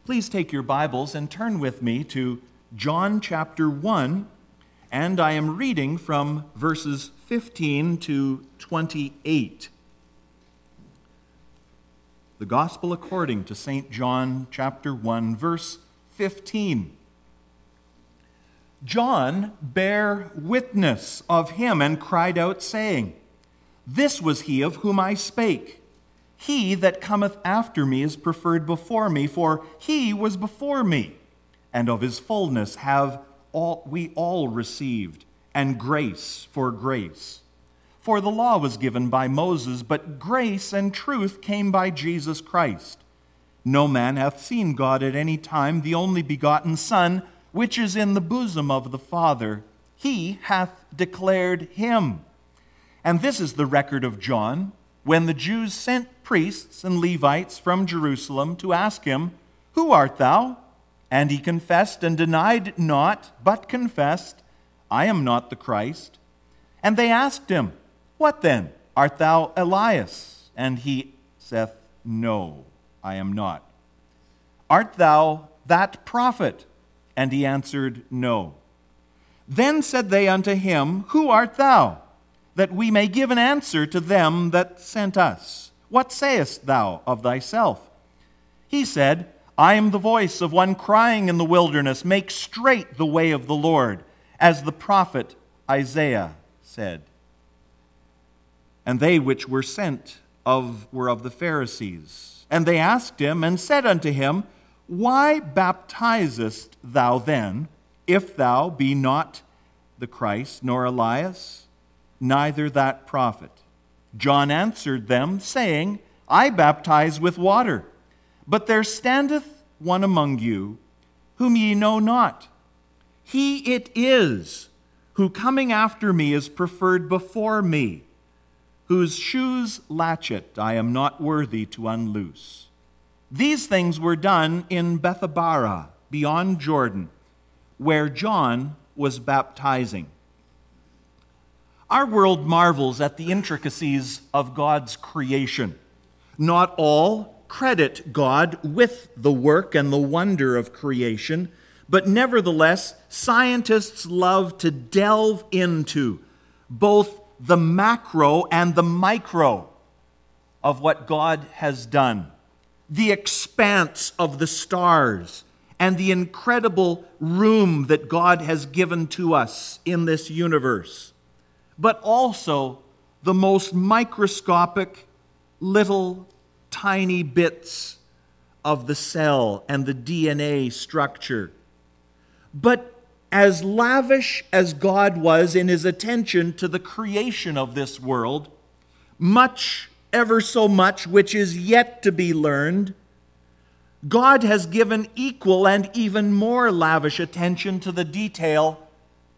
Please take your Bibles and turn with me to John chapter 1, and I am reading from verses 15 to 28. The Gospel according to St. John chapter 1, verse 15. John bare witness of him and cried out, saying, This was he of whom I spake. He that cometh after me is preferred before me, for he was before me. And of his fullness have we all received, and grace for grace. For the law was given by Moses, but grace and truth came by Jesus Christ. No man hath seen God at any time, the only begotten Son, which is in the bosom of the Father. He hath declared him. And this is the record of John, when the Jews sent priests and Levites from Jerusalem to ask him, Who art thou? And he confessed and denied not, but confessed, I am not the Christ. And they asked him, What then? Art thou Elias? And he saith, No, I am not. Art thou that prophet? And he answered, No. Then said they unto him, Who art thou? That we may give an answer to them that sent us. What sayest thou of thyself? He said, I am the voice of one crying in the wilderness, Make straight the way of the Lord, as the prophet Isaiah said. And they which were sent were of the Pharisees. And they asked him, and said unto him, Why baptizest thou then, if thou be not the Christ, nor Elias, neither that prophet? John answered them, saying, I baptize with water, but there standeth one among you, whom ye know not. He it is, who coming after me is preferred before me, whose shoes latchet I am not worthy to unloose. These things were done in Bethabara, beyond Jordan, where John was baptizing. Our world marvels at the intricacies of God's creation. Not all credit God with the work and the wonder of creation, but nevertheless, scientists love to delve into both the macro and the micro of what God has done. The expanse of the stars and the incredible room that God has given to us in this universe, but also the most microscopic little tiny bits of the cell and the DNA structure. But as lavish as God was in his attention to the creation of this world, much, ever so much, which is yet to be learned, God has given equal and even more lavish attention to the detail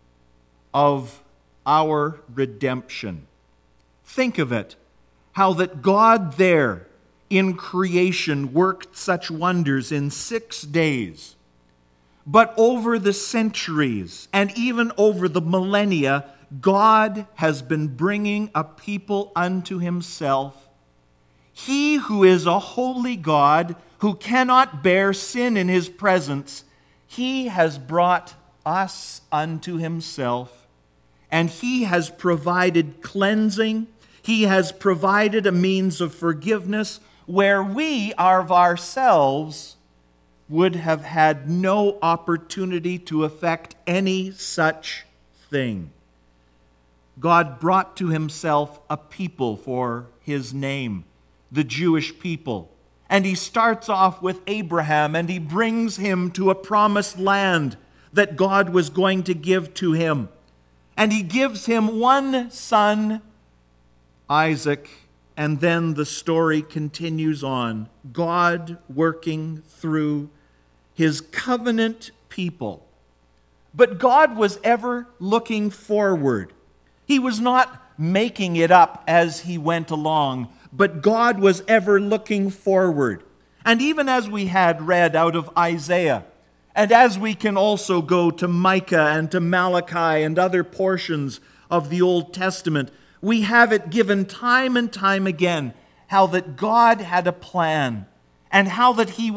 of our redemption. Think of it, how that God there in creation worked such wonders in 6 days. But over the centuries and even over the millennia, God has been bringing a people unto himself. He who is a holy God, who cannot bear sin in his presence, he has brought us unto himself. And he has provided cleansing. He has provided a means of forgiveness where we of ourselves would have had no opportunity to effect any such thing. God brought to himself a people for his name, the Jewish people. And he starts off with Abraham, and he brings him to a promised land that God was going to give to him. And he gives him one son, Isaac, and then the story continues on. God working through his covenant people. But God was ever looking forward. He was not making it up as he went along, but God was ever looking forward. And even as we had read out of Isaiah, and as we can also go to Micah and to Malachi and other portions of the Old Testament, we have it given time and time again how that God had a plan and how that he was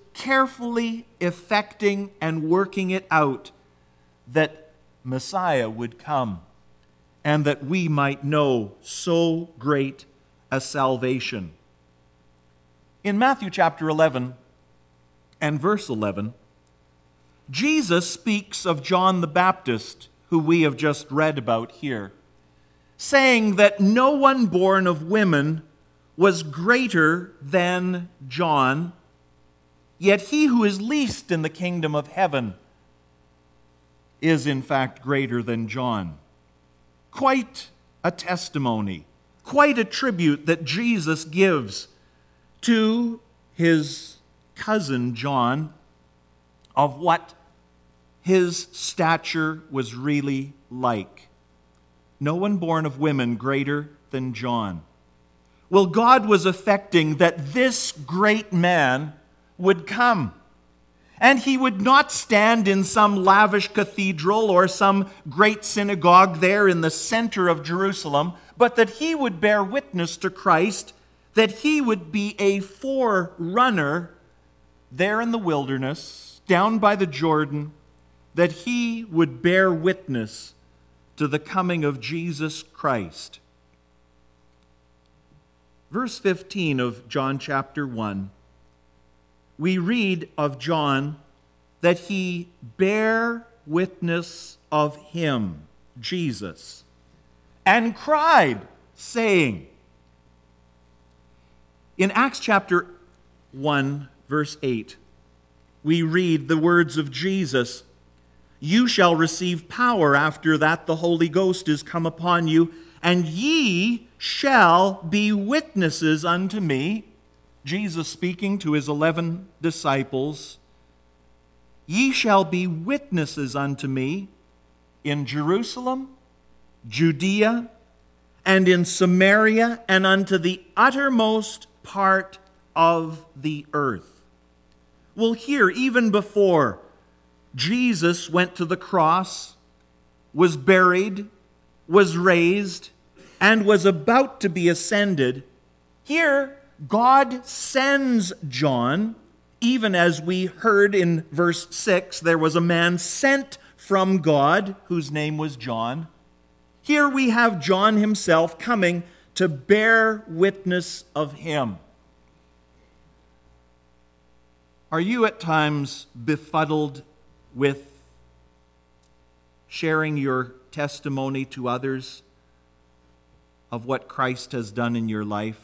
carefully effecting and working it out that Messiah would come and that we might know so great a salvation. In Matthew chapter 11 and verse 11, Jesus speaks of John the Baptist, who we have just read about here, saying that no one born of women was greater than John, yet he who is least in the kingdom of heaven is in fact greater than John. Quite a testimony, quite a tribute that Jesus gives to his cousin John of what his stature was really like. No one born of women greater than John. Well, God was effecting that this great man would come. And he would not stand in some lavish cathedral or some great synagogue there in the center of Jerusalem, but that he would bear witness to Christ, that he would be a forerunner there in the wilderness, down by the Jordan, that he would bear witness to the coming of Jesus Christ. Verse 15 of John chapter 1, we read of John that he bare witness of him, Jesus, and cried, saying, in Acts chapter 1, verse 8, we read the words of Jesus, "You shall receive power after that the Holy Ghost is come upon you, and ye shall be witnesses unto me." Jesus speaking to his 11 disciples, "Ye shall be witnesses unto me in Jerusalem, Judea, and in Samaria, and unto the uttermost part of the earth." Well, here, even before Jesus went to the cross, was buried, was raised, and was about to be ascended, here God sends John, even as we heard in verse 6, there was a man sent from God whose name was John. Here we have John himself coming to bear witness of him. Are you at times befuddled with sharing your testimony to others of what Christ has done in your life?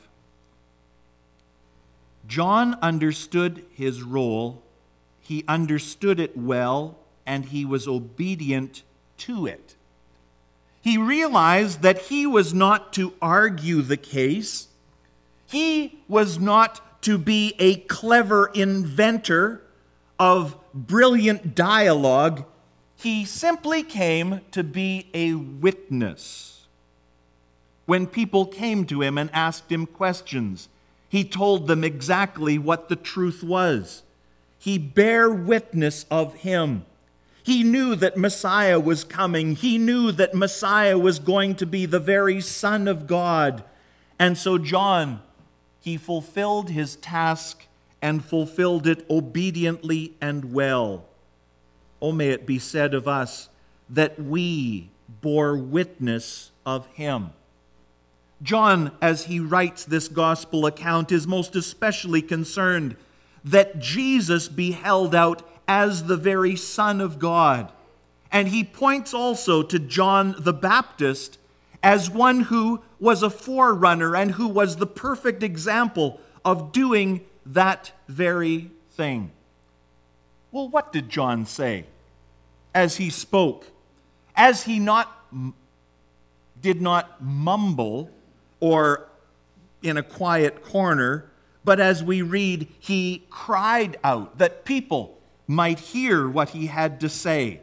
John understood his role, he understood it well, and he was obedient to it. He realized that he was not to argue the case. He was not to be a clever inventor of brilliant dialogue. He simply came to be a witness. When people came to him and asked him questions, he told them exactly what the truth was. He bare witness of him. He knew that Messiah was coming. He knew that Messiah was going to be the very Son of God. And so John, he fulfilled his task and fulfilled it obediently and well. Oh, may it be said of us that we bore witness of him. John, as he writes this gospel account, is most especially concerned that Jesus be held out as the very Son of God. And he points also to John the Baptist as one who was a forerunner and who was the perfect example of doing that very thing. Well, what did John say as he spoke? As he did not mumble or in a quiet corner, but as we read, he cried out that people might hear what he had to say.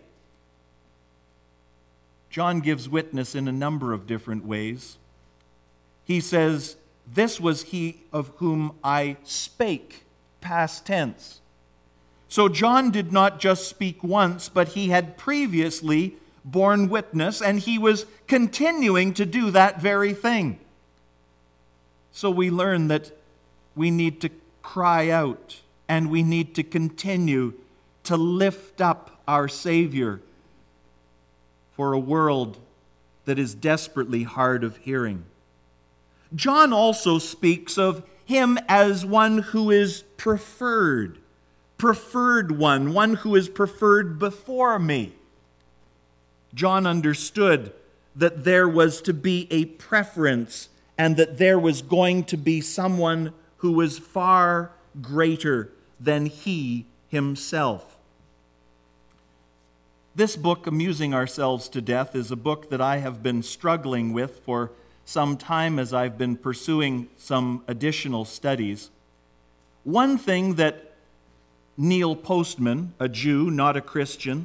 John gives witness in a number of different ways. He says, "This was he of whom I spake," past tense. So John did not just speak once, but he had previously borne witness, and he was continuing to do that very thing. So we learn that we need to cry out and we need to continue to lift up our Savior for a world that is desperately hard of hearing. John also speaks of him as one who is preferred one who is preferred before me. John understood that there was to be a preference and that there was going to be someone who was far greater than he himself. This book, Amusing Ourselves to Death, is a book that I have been struggling with for some time as I've been pursuing some additional studies. One thing that Neil Postman, a Jew, not a Christian,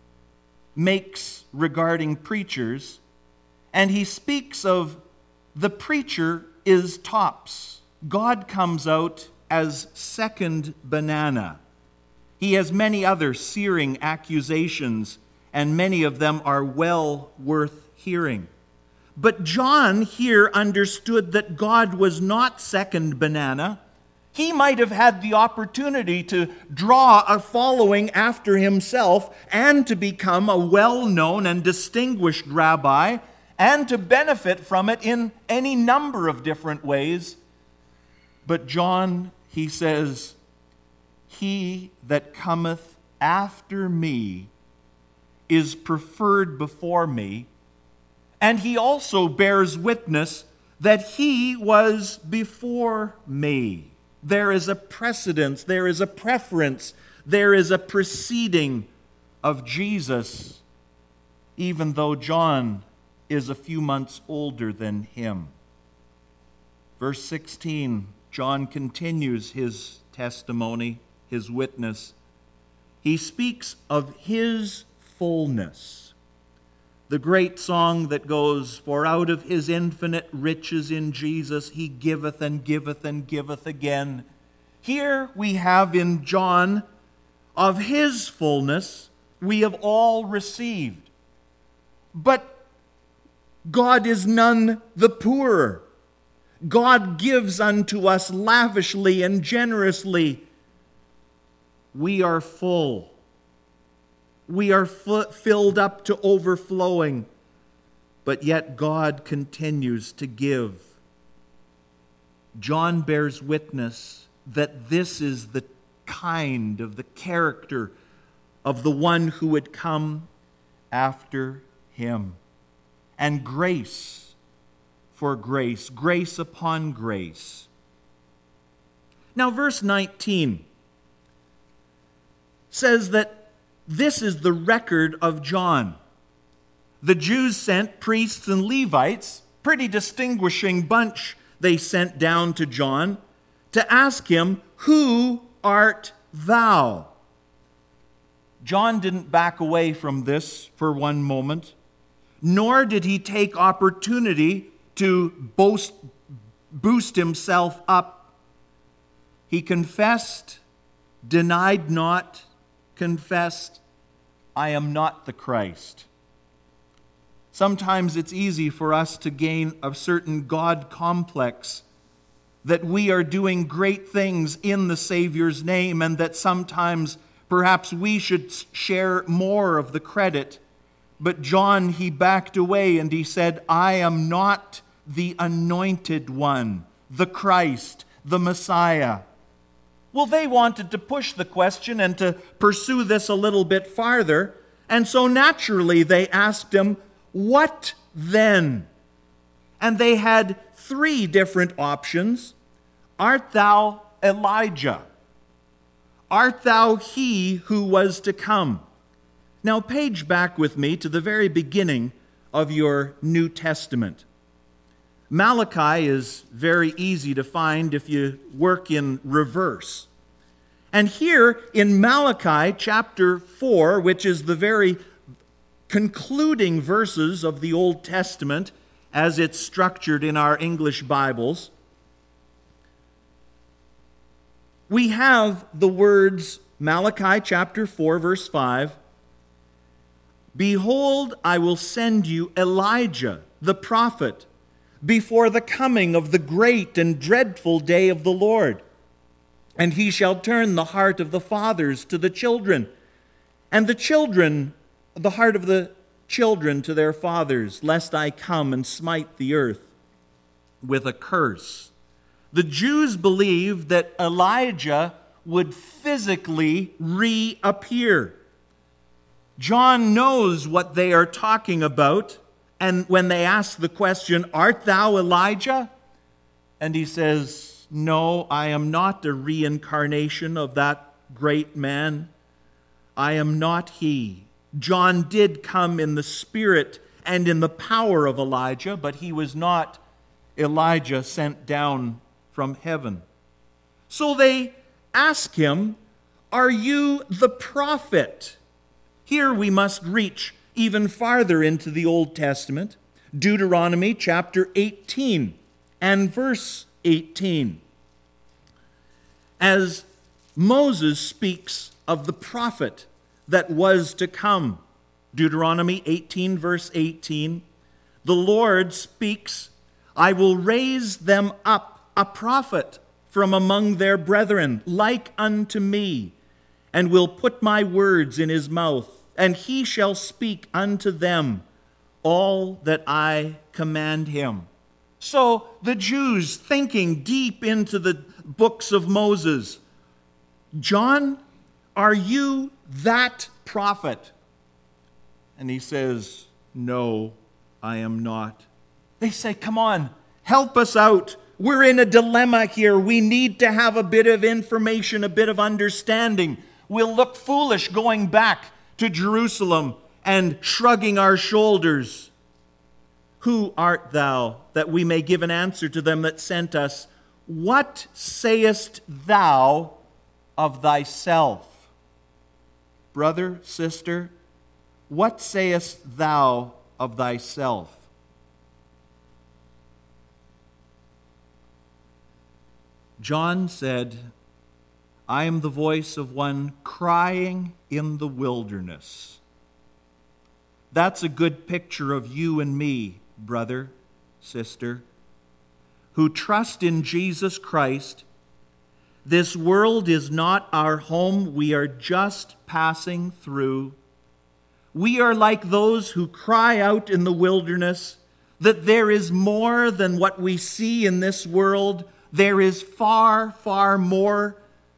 makes regarding preachers, and he speaks of the preacher is tops. God comes out as second banana. He has many other searing accusations, and many of them are well worth hearing. But John here understood that God was not second banana. He might have had the opportunity to draw a following after himself and to become a well-known and distinguished rabbi and to benefit from it in any number of different ways. But John, he says, "He that cometh after me is preferred before me," and he also bears witness that he was before me. There is a precedence, there is a preference, there is a preceding of Jesus, even though John is a few months older than him. Verse 16, John continues his testimony, his witness. He speaks of his fullness. The great song that goes, "For out of his infinite riches in Jesus he giveth and giveth and giveth again." Here we have in John, of his fullness we have all received. But God is none the poorer. God gives unto us lavishly and generously. We are full. We are filled up to overflowing, but yet God continues to give. John bears witness that this is the kind of the character of the one who would come after him. And grace for grace, grace upon grace. Now, verse 19 says that this is the record of John. The Jews sent priests and Levites, pretty distinguishing bunch they sent down to John to ask him, "Who art thou?" John didn't back away from this for one moment, nor did he take opportunity to boost himself up. He confessed, denied not, confessed, "I am not the Christ." Sometimes it's easy for us to gain a certain God complex, that we are doing great things in the Savior's name, and that sometimes perhaps we should share more of the credit. But John, he backed away and he said, "I am not the anointed one, the Christ, the Messiah." Well, they wanted to push the question and to pursue this a little bit farther, and so naturally they asked him, "What then?" And they had three different options. "Art thou Elijah? Art thou he who was to come?" Now page back with me to the very beginning of your New Testament. Malachi is very easy to find if you work in reverse. And here in Malachi chapter 4, which is the very concluding verses of the Old Testament as it's structured in our English Bibles, we have the words, Malachi chapter 4, verse 5, "Behold, I will send you Elijah, the prophet, before the coming of the great and dreadful day of the Lord. And he shall turn the heart of the fathers to the children, and the heart of the children to their fathers, lest I come and smite the earth with a curse. The Jews believed that Elijah would physically reappear. John knows what they are talking about, and when they ask the question, "Art thou Elijah?" And he says, "No, I am not a reincarnation of that great man. I am not he." John did come in the spirit and in the power of Elijah, but he was not Elijah sent down from heaven. So they ask him, "Are you the prophet?" Here we must reach even farther into the Old Testament, Deuteronomy chapter 18 and verse 18. As Moses speaks of the prophet that was to come, Deuteronomy 18 verse 18, the Lord speaks, "I will raise them up a prophet from among their brethren, like unto me, and will put my words in his mouth, and he shall speak unto them all that I command him." So the Jews, thinking deep into the books of Moses, "John, are you that prophet?" And he says, "No, I am not." They say, "Come on, help us out. We're in a dilemma here. We need to have a bit of information, a bit of understanding. We'll look foolish going back to Jerusalem and shrugging our shoulders. Who art thou, that we may give an answer to them that sent us? What sayest thou of thyself?" Brother, sister, what sayest thou of thyself? John said, "I am the voice of one crying in the wilderness." That's a good picture of you and me, brother, sister, who trust in Jesus Christ. This world is not our home. We are just passing through. We are like those who cry out in the wilderness that there is more than what we see in this world. There is far, far more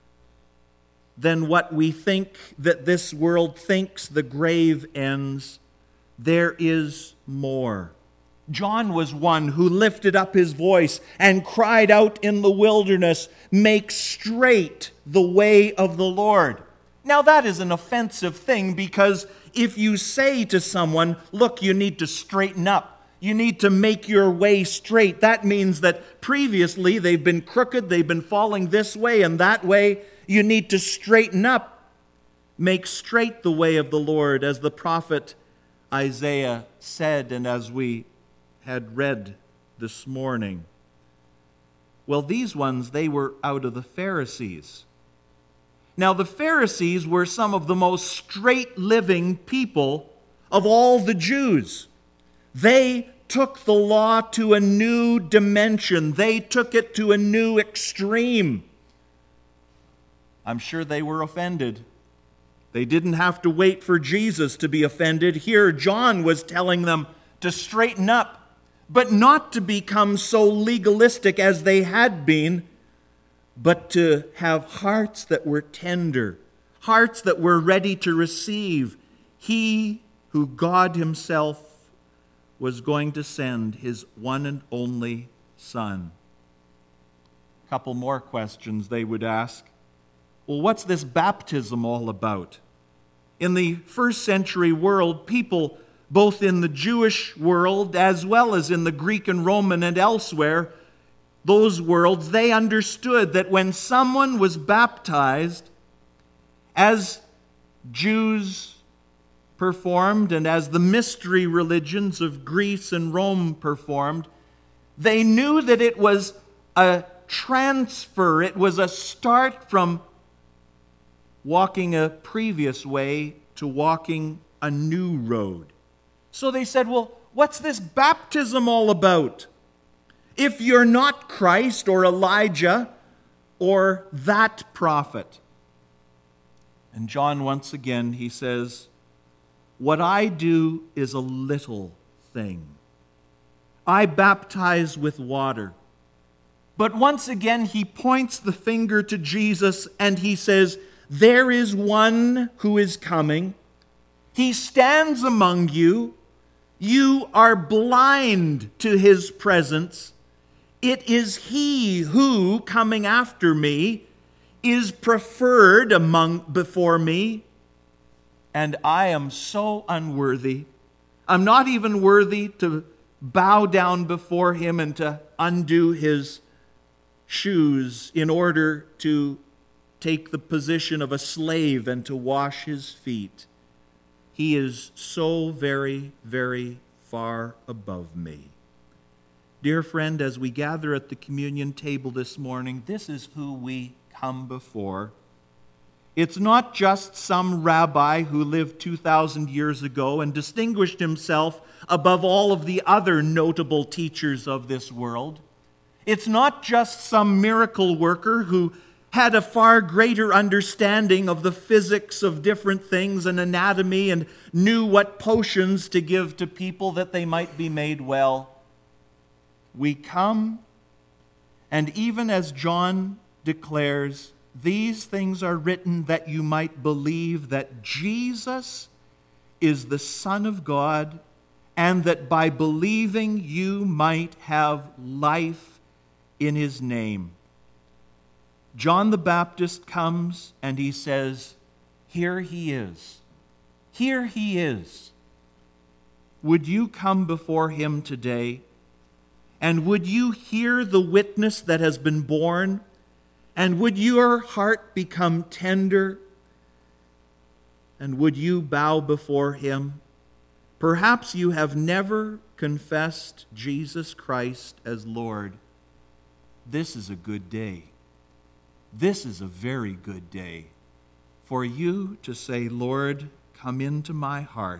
than what we think that this world thinks the grave ends. There is more. John was one who lifted up his voice and cried out in the wilderness, "Make straight the way of the Lord." Now that is an offensive thing, because if you say to someone, "Look, you need to straighten up, you need to make your way straight," that means that previously they've been crooked, they've been falling this way and that way. You need to straighten up. Make straight the way of the Lord, as the prophet Isaiah said, and as we had read this morning. Well, these ones, they were out of the Pharisees. Now, the Pharisees were some of the most straight-living people of all the Jews. They took the law to a new dimension. They took it to a new extreme. I'm sure they were offended. They didn't have to wait for Jesus to be offended. Here, John was telling them to straighten up, but not to become so legalistic as they had been, but to have hearts that were tender, hearts that were ready to receive He who God Himself was going to send, His one and only Son. A couple more questions they would ask. Well, what's this baptism all about? In the first century world, people, both in the Jewish world as well as in the Greek and Roman and elsewhere, those worlds, they understood that when someone was baptized, as Jews performed and as the mystery religions of Greece and Rome performed, they knew that it was a transfer, it was a start from walking a previous way to walking a new road. So they said, well, what's this baptism all about? If you're not Christ or Elijah, or that prophet. And John, once again, he says, what I do is a little thing. I baptize with water. But once again, he points the finger to Jesus and he says, there is one who is coming. He stands among you. You are blind to his presence. It is he who, coming after me, is preferred before me. And I am so unworthy. I'm not even worthy to bow down before him and to undo his shoes in order to take the position of a slave and to wash his feet. He is so very, very far above me. Dear friend, as we gather at the communion table this morning, this is who we come before. It's not just some rabbi who lived 2,000 years ago and distinguished himself above all of the other notable teachers of this world. It's not just some miracle worker who had a far greater understanding of the physics of different things and anatomy and knew what potions to give to people that they might be made well. We come, and even as John declares, these things are written that you might believe that Jesus is the Son of God, and that by believing you might have life in his name. John the Baptist comes and he says, here he is. Here he is. Would you come before him today? And would you hear the witness that has been borne? And would your heart become tender? And would you bow before him? Perhaps you have never confessed Jesus Christ as Lord. This is a good day. This is a very good day for you to say, Lord, come into my heart.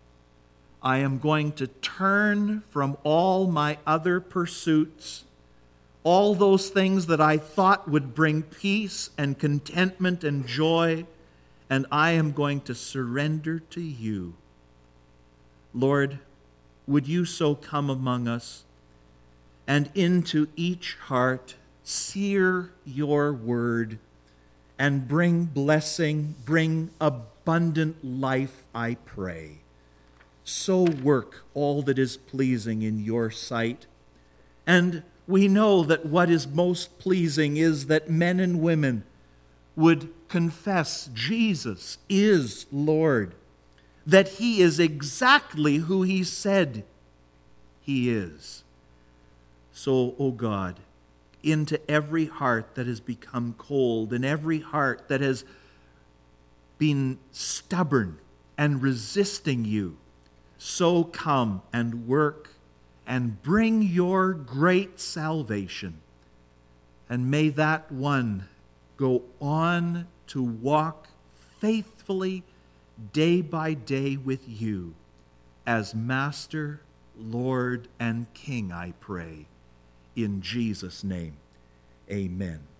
I am going to turn from all my other pursuits, all those things that I thought would bring peace and contentment and joy, and I am going to surrender to you. Lord, would you so come among us and into each heart sear your word and bring blessing, bring abundant life, I pray. So work all that is pleasing in your sight. And we know that what is most pleasing is that men and women would confess Jesus is Lord, that he is exactly who he said he is. So, O God, into every heart that has become cold and every heart that has been stubborn and resisting you, so come and work and bring your great salvation. And may that one go on to walk faithfully day by day with you as Master, Lord, and King, I pray. In Jesus' name, amen.